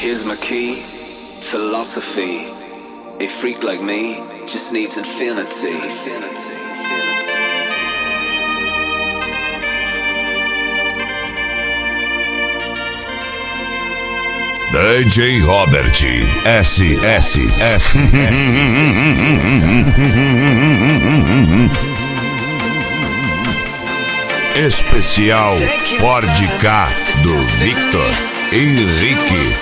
Here's my key, philosophy. A freak like me just needs infinity. DJ Robert SSF. Especial Ford K do Victor Henrique.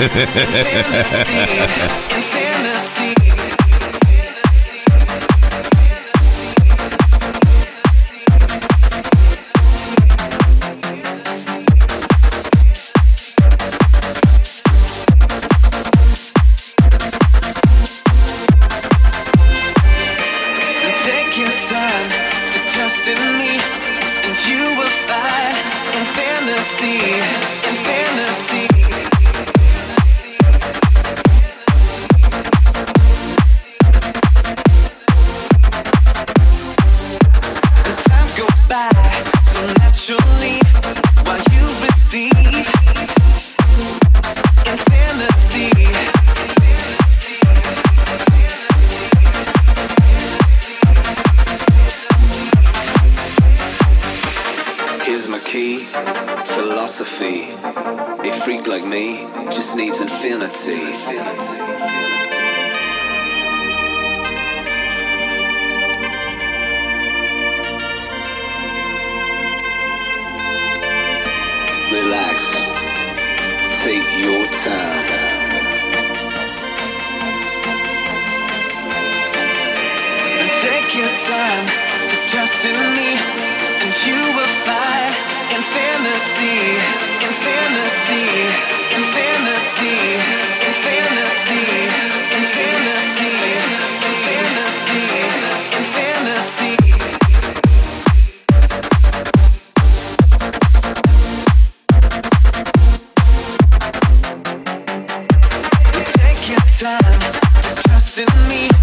Here's my key, philosophy. A freak like me just needs infinity. Relax, take your time. And take your time to trust in me, and you will find infinity, infinity, infinity, infinity, infinity, infinity, infinity. Take your time to trust in me,